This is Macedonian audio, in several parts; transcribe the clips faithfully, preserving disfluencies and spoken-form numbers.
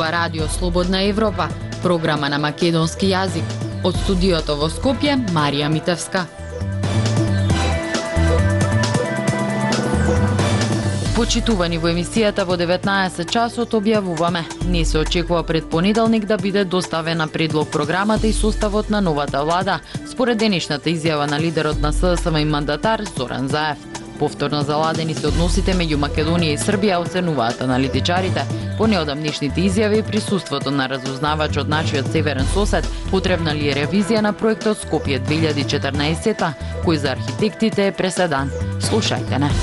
ова радио Слободна Европа, програма на македонски јазик. Од студиото во Скопје, Марија Митевска. Почитувани во емисијата во деветнаесет часот објавуваме. Не се очекува пред понеделник да биде доставена предлог програмата и составот на новата влада, според денешната изјава на лидерот на СДСМ и мандатар Зоран Заев. Повторно заладени се односите меѓу Македонија и Србија, оценуваат аналитичарите. По неодамнешните изјави и присуството на разузнавач од нашиот северен сосед, потребна ли е ревизија на проектот Скопје две илјади и четрнаесета, кој за архитектите е преседан. Слушајте не.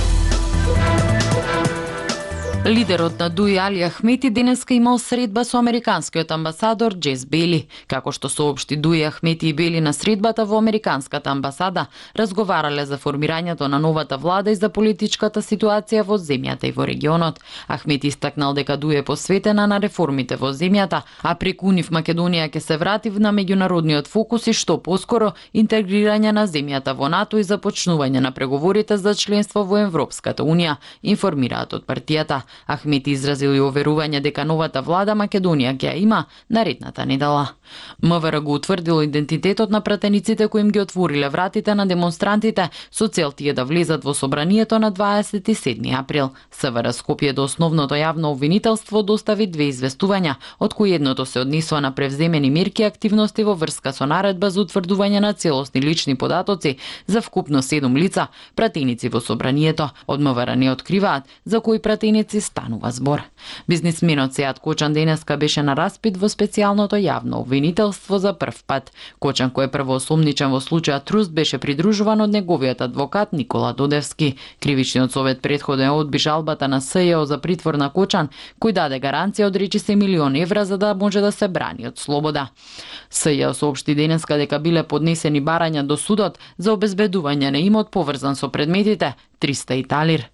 Лидерот на ДУИ Али Ахмети денеска имал средба со американскиот амбасадор Джес Бели. Како што соопшти ДУИ, Ахмети и Бели на средбата во американската амбасада разговарале за формирањето на новата влада и за политичката ситуација во земјата и во регионот. Ахмети истакнал дека ДУИ е посветена на реформите во земјата, а преку нив Македонија ќе се врати на меѓународниот фокус и што поскоро интегрирање на земјата во НАТО и започнување на преговорите за членство во Европската унија, информираат од партијата. Ахмети изразил и уверување дека новата влада Македонија ќе ја има наредната недела. МВР го утврдило идентитетот на пратениците кои им ги отвориле вратите на демонстрантите со цел тие да влезат во собранието на дваесет и седми април. СВР Скопје до основното јавно обвинителство достави две известувања, од кои едното се однесува на превземени мерки и активности во врска со наредба за утврдување на целосни лични податоци за вкупно седум лица, пратеници во собранието. Од МВР не откриваат за кои пратеници станува збор. Бизнисменот Сеат Кочан денеска беше на распит во специјалното јавно обвинителство за прв пат. Кочан, кој е првоосомничен во случајот Труст, беше придружуван од неговиот адвокат Никола Додевски. Кривичниот совет претходно одби жалбата на СЈО за притвор на Кочан, кој даде гаранција од речиси милион евра за да може да се брани од слобода. СЈО соопшти денеска дека биле поднесени барања до судот за обезбедување на имот поврзан со предметите триста италир.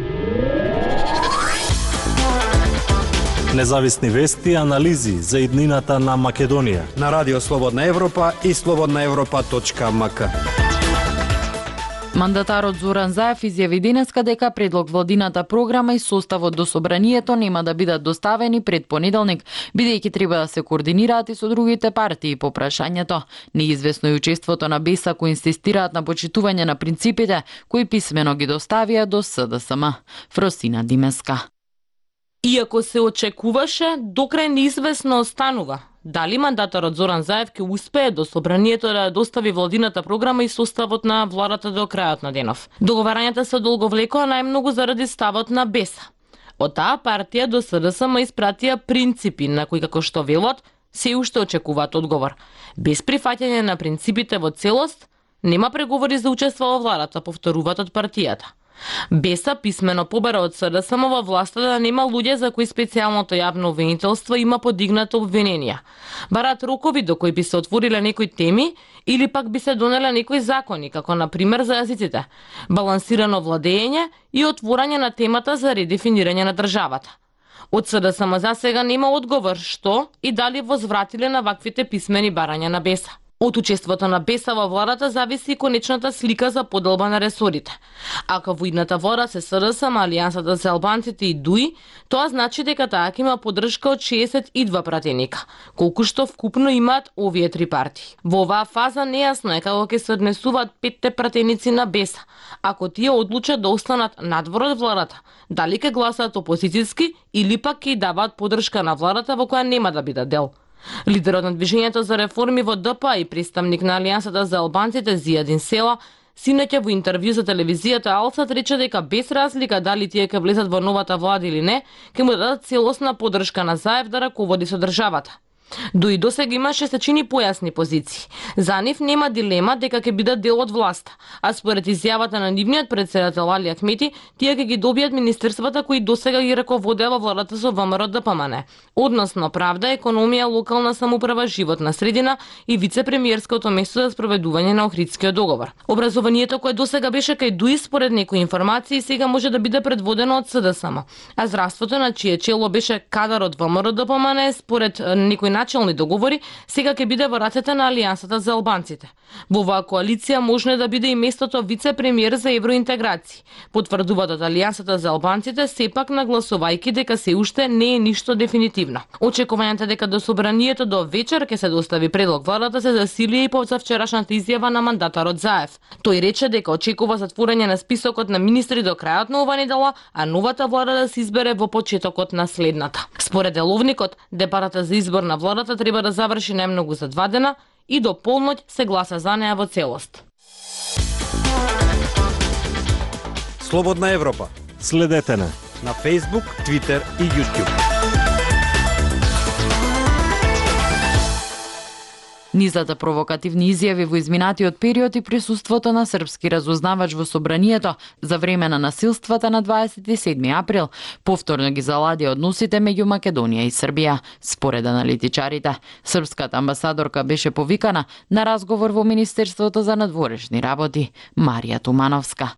Независни вести и анализи за иднината на Македонија на Радио Слободна Европа и слободна европа точка ем ка. Мандатарот Зоран Заев изјави денеска дека предлог владината програма и составот до собранието нема да бидат доставени пред понеделник, бидејќи треба да се координираат и со другите партии по прашањето. Неизвестно е учеството на БЕСА кои инсистираат на почитување на принципите кои писмено ги доставија до СДСМ. Фросина Димеска. Иако се очекуваше, докрај неизвестно останува дали мандаторот Зоран Заев ќе успее до собранието да достави владината програма и составот на владата до крајот на денов. Договарањата се одолговлекоа најмногу заради ставот на БЕСА. Од таа партија до СДСМ испратија принципи на кои, како што велат, се уште очекуваат одговор. Без прифаќање на принципите во целост, нема преговори за учество во владата, повторуваат од партијата. БЕСА писмено побара од СДСМ во власта да нема луѓе за кои специјалното јавно обвинителство има подигнато обвиненија. Барат рокови до кои би се отвориле некои теми или пак би се донеле некои закони, како на пример за јазиците, балансирано владење и отворање на темата за редефинирање на државата. Од СДСМ за сега нема одговор што и дали возвратиле на ваквите писмени барања на БЕСА. Од учеството на БЕСА во владата зависи и конечната слика за поделба на ресорите. Ако во идната влада се СДСМ, Алијансата за албанците и ДУИ, тоа значи дека таа ќе има поддршка од шеесет и два пратеника, колку што вкупно имаат овие три партии. Во оваа фаза нејасно е како ќе се однесуваат петте пратеници на БЕСА, ако тие одлучат да останат надвор од владата, дали ќе гласаат опозицијски или пак ќе даваат поддршка на владата во која нема да бидат дел. Лидерот на Движењето за реформи во ДП и представник на Алијансата за албанците Зијадин Села синоќа во интервју за телевизијата Алсат рече дека без разлика дали тие ќе влезат во новата влада или не, ќе му дадат целосна поддршка на Заев да раководи со државата. ДУИ досега имаше сечени појасни позиции. За нив нема дилема дека ќе бидат дел од власта, а според изјавата на нивниот претседател Али Ахмети, тие ќе ги добијат министерствата кои досега ги раководеа во владата со ВМРО ДПМН, односно правда, економија, локална самоуправа, животна средина и вице-премиерското место за спроведување на Охридскиот договор. Образованието кое досега беше кај ДУИ според некои информации сега може да биде предводено од СДСМ, а здравството на чие чело беше кадар од ВМРО ДПМН според некои начелни договори, сега ќе биде во рацете на Алијансата за албанците. Во оваа коалиција можно да биде и местото вице-премиер за евроинтеграција. Потврдуваат од Алијансата за албанците, сепак нагласувајќи дека се уште не е ништо дефинитивно. Очекувањата дека до собранието до вечер ќе се достави предлог владата се засилија и по завчерашната изјава на мандаторот Заев. Тој рече дека очекува затворање на списокот на министри до крајот на ова недела, а новата влада да се избере во почетокот на следната. Според деловникот, дебатата за избор на владата треба да заврши најмногу за два дена и до полноќ се гласа за неа во целост. Слободна Европа. Следете не На Facebook, Twitter и YouTube. Низата провокативни изјави во изминатиот период и присуството на српски разузнавач во собранието за време на насилствата на дваесет и седми април повторно ги залади односите меѓу Македонија и Србија. Според аналитичарите, српската амбасадорка беше повикана на разговор во Министерството за надворешни работи. Марија Тумановска.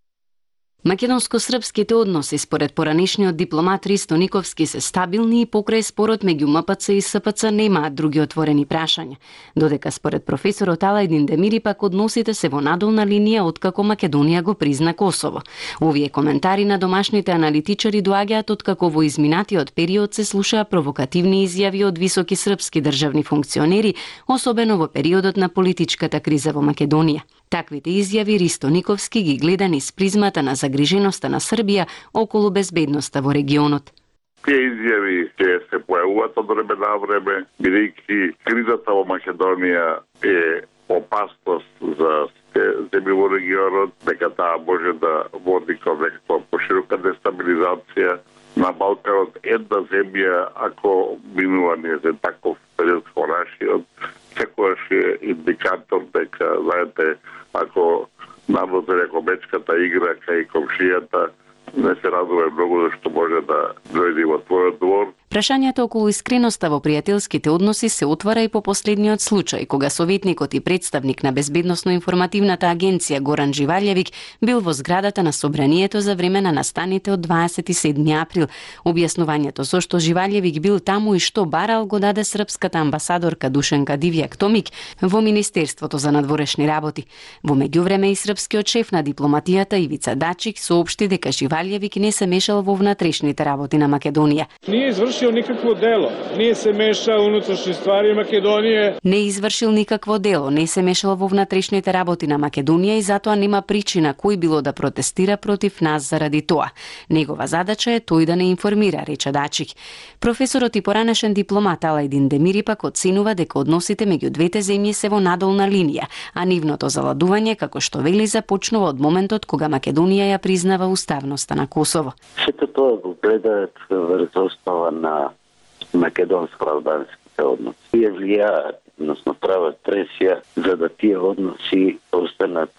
Македонско-српските односи според поранешниот дипломат Ристо Никовски се стабилни и покрај спорот меѓу М П Ц и С П Ц немаат други отворени прашања. Додека според професорот Алајдин Демири пак односите се во надолна линија откако Македонија го призна Косово. Овие коментари на домашните аналитичари доаѓаат откако во изминатиот период се слушаа провокативни изјави од високи српски државни функционери, особено во периодот на политичката криза во Македонија. Таквите изјави Ристо Никовски ги гледа низ призмата на загриженоста на Србија околу безбедноста во регионот. Тие изјави ќе се појавуваат од време на време, бидејќи кризата во Македонија е опасност за земји во регионот, дека таа може да води кон некаква поширока дестабилизација на Балканот. Една земја, ако минува низ таков период како нашиот, секогаш е индикатор дека, знаете, ако наводре ако мечката игра кај комшијата, не се радува многу зашто може да дојде во твојот двор. Прашањето околу искреноста во пријателските односи се отвара и по последниот случај, кога советникот и представник на Безбедносно-информативната агенција Горан Живалјевик бил во зградата на собранието за време на настаните од дваесет и седми април. Објаснувањето зошто Живалјевик бил таму и што барал го даде српската амбасадорка Душенка Дивјак Томик во Министерството за надворешни работи. Во меѓувреме и српскиот шеф на дипломатијата Ивица Дачик соопшти дека Живалјевик не се мешал во внатрешните работи на Македонија. Не извршил никакво дело, не се меша унутрешни ствари Македонија. Не извршил никакво дело, не се мешал во внатрешните работи на Македонија и затоа нема причина кој било да протестира против нас заради тоа. Негова задача е тој да не информира, рече Дачик. Професорот и поранешен дипломат Алајдин Демири пак оценува дека односите меѓу двете земји се во надолна линија, а нивното заладување, како што вели, започнува од моментот кога Македонија ја признава уставноста на Косово. Сето тоа го гледаат врз основа на македонско-албанските односи. Тие влијаат, односно прават пресија за да тие односи останат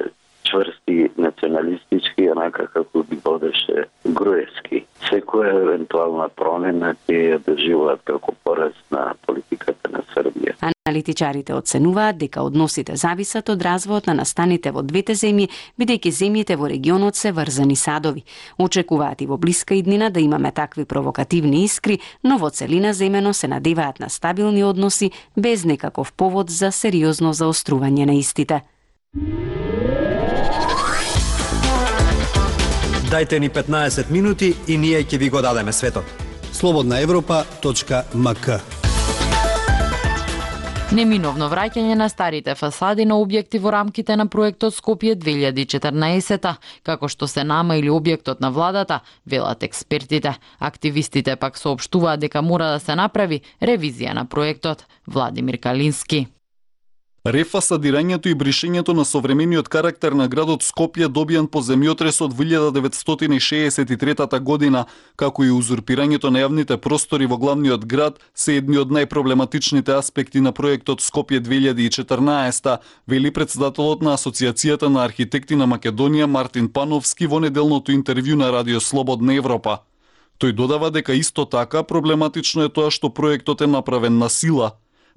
чврсти националистички, онака како ги водеше Груевски. Секоја евентуална промена ќе ја доживуваат како пораз на политиката на Србија. Аналитичарите оценуваат дека односите зависат од развојот на настаните во двете земји, бидејќи земјите во регионот се врзани садови. Очекуваат и во блиска иднина да имаме такви провокативни искри, но во целина земено се надеваат на стабилни односи без некаков повод за сериозно заострување на истите. Дајте ни петнаесет минути и ние ќе ви го дадеме светот. слободна европа точка м к. Неминовно враќање на старите фасади на објекти во рамките на проектот Скопје две илјади и четрнаесета, како што се намаили објектот на владата, велат експертите. Активистите пак соопштуваат дека мора да се направи ревизија на проектот. Владимир Калински. Рефасадирањето и бришењето на современиот карактер на градот Скопје добијан по земјотресот во илјада деветстотини и шеесет и трета година, како и узурпирањето на јавните простори во главниот град се едни од најпроблематичните аспекти на проектот Скопје две илјади и четрнаесета, вели претседателот на Асоциацијата на архитекти на Македонија Мартин Пановски во неделното интервју на Радио Слободна Европа. Тој додава дека исто така проблематично е тоа што проектот е направен на сила.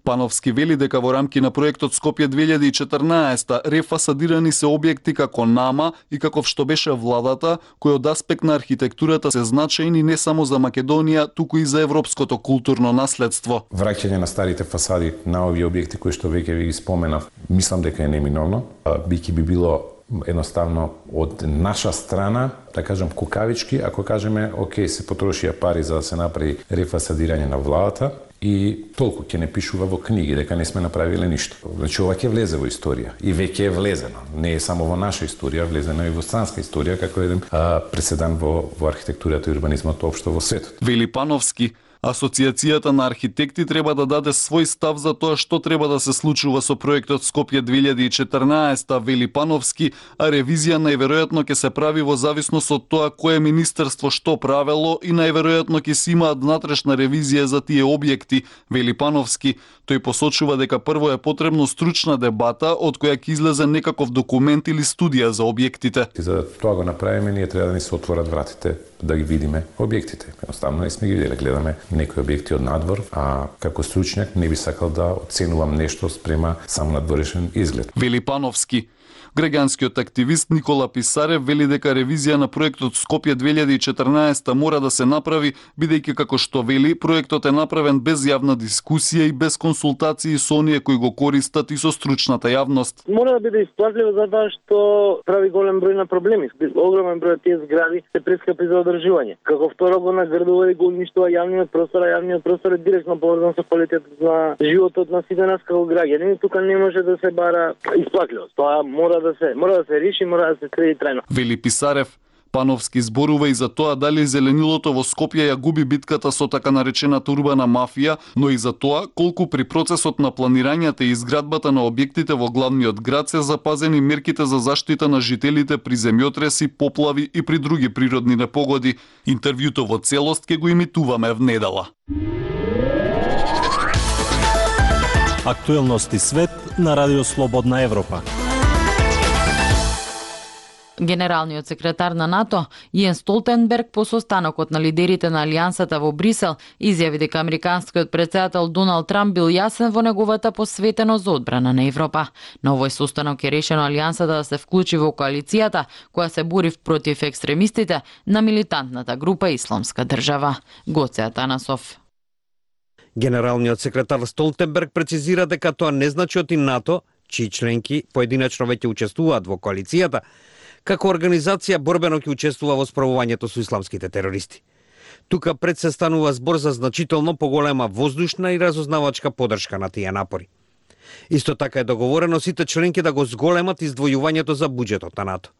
Пановски вели дека во рамки на проектот Скопје две илјади и четрнаесетта рефасадирани се објекти како Нама и каков што беше владата, кои од аспект на архитектурата се значајни не само за Македонија, туку и за европското културно наследство. Враќање на старите фасади на овие објекти кои што веќе ви ги споменав, мислам дека е неминовно. Биќе би било едноставно од наша страна, да кажем кукавички, ако кажеме, окей, се потрошија пари за да се направи рефасадирање на владата, и толку ќе не пишува во книги дека не сме направиле ништо. Значи ова ќе влезе во историја и веќе е влезено. Не е само во наша историја, влезено и во странска историја како еден а, преседан во во архитектурата и урбанизмот општо во светот. Вели Пановски, Асоцијацијата на архитекти треба да даде свој став за тоа што треба да се случува со проектот Скопје две илјади и четрнаесетта, вели Пановски, а ревизија најверојатно ќе се прави во зависност од тоа кое министерство што правело и најверојатно ќе се имаат внатрешна ревизија за тие објекти, вели Пановски. Тој посочува дека прво е потребно стручна дебата од која ќе излезе некаков документ или студија за објектите. И за да тоа го направиме, ние треба да ни се отворат вратите да ги видиме објектите. Едноставно не сме ги виделе, гледаме некои објекти од надвор, а како стручњак не би сакал да оценувам нешто спрема само надворешен изглед. Вели Пановски. Граѓанскиот активист Никола Писарев вели дека ревизија на проектот Скопје две илјади и четрнаесетта мора да се направи, бидејќи како што вели, проектот е направен без јавна дискусија и без консултации со оние кои го користат и со стручната јавност. Мора да биде исплатливо затоа што прави голем број на проблеми. Огромен број од тие згради се прескапи за одржување. Како второ го наградува и го уништува јавниот простор, а јавниот простор е директно поврзан со квалитетот на животот на сите нас како граѓани. Тука не може да се бара исплатливост. Тоа мора да се мора да се реши, мора да се среди трајно. Вели Писарев. Пановски зборува и за тоа дали зеленилото во Скопје ја губи битката со така наречената урбана мафија, но и за тоа колку при процесот на планирањето и изградбата на објектите во главниот град се запазени мерките за заштита на жителите при земјотреси, поплави и при други природни непогоди. Интервјуто во целост ќе го имитуваме внедела. Актуелности свет на Радио Слободна Европа. Генералниот секретар на НАТО, Јен Столтенберг, по состанокот на лидерите на Алијансата во Брисел, изјави дека американскиот претседател Доналд Трамп бил јасен во неговата посветеност за одбрана на Европа. На овој состанок е решено Алијансата да се вклучи во коалицијата која се бори против екстремистите на милитантната група Исламска држава. Гоце Атанасов. Генералниот секретар Столтенберг прецизира дека тоа не значи оти НАТО, чии членки поединечно веќе учествуваат во коалицијата, како организација борбено ќе учествува во справувањето со исламските терористи. Тука пред се станува збор за значително поголема воздушна и разузнавачка подршка на тие напори. Исто така е договорено сите членки да го зголемат издвојувањето за буџетот на НАТО.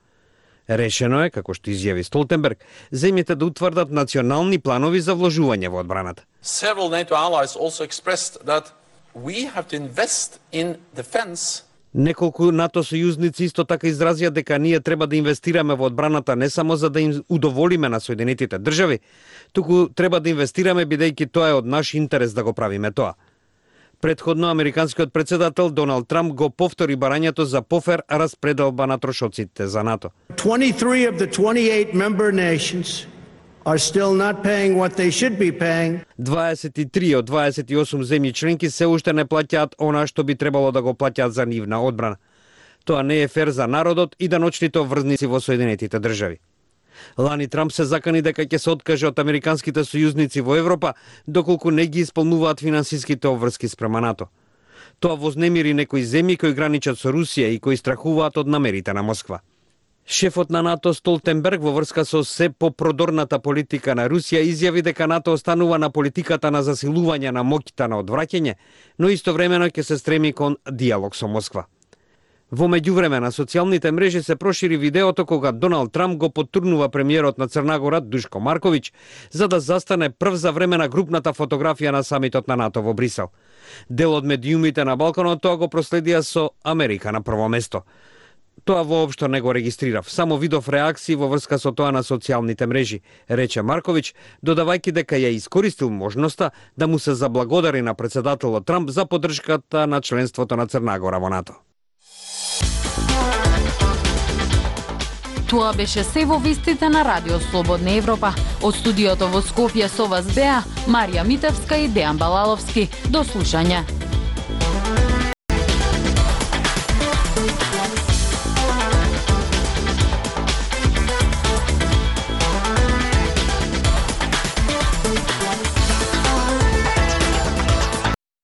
Решено е, како што изјави Столтенберг, земјите да утврдат национални планови за вложување во одбраната. Several NATO allies also expressed that we have to invest in defense. Неколку НАТО сојузници исто така изразија дека ние треба да инвестираме во одбраната не само за да им удоволиме на Соединетите држави, туку треба да инвестираме бидејќи тоа е од наш интерес да го правиме тоа. Предходно американскиот претседател Доналд Трамп го повтори барањето за пофер распределба на трошоците за НАТО. twenty-three of the twenty-eight member nations are still not paying what they should be paying. дваесет и три од дваесет и осум земји членки се уште не плаќаат она што би требало да го плаќаат за нивна одбрана. Тоа не е фер за народот и даночните врзници во Соединетите држави. Лани Трамп се закани дека ќе се откаже од американските сојузници во Европа доколку не ги исполнуваат финансиските обврски спрема НАТО. Тоа вознемири некои земји кои граничат со Русија и кои страхуваат од намерите на Москва. Шефот на НАТО Столтенберг во врска со се попродорната политика на Русија изјави дека НАТО останува на политиката на засилување на моќта на одвраќање, но истовремено ќе се стреми кон диалог со Москва. Во меѓувреме на социјалните мрежи се прошири видеото кога Доналд Трамп го потурнува премиерот на Црна Гора Душко Марковиќ за да застане прв за време на групната фотографија на самитот на НАТО во Брисел. Дел од медиумите на Балканот тоа го проследија со Америка на прво место. Тоа воопшто не го регистрирав, само видов реакции во врска со тоа на социјалните мрежи, рече Марковиќ, додавајќи дека ја искористил можноста да му се заблагодари на претседателот Трамп за поддршката на членството на Црна Гора во НАТО. Тоа беше се во вестите на Радио Слободна Европа. Од студиото во Скопје со вас беа Марија Митевска и Дејан Балаловски. До слушање. Thank you.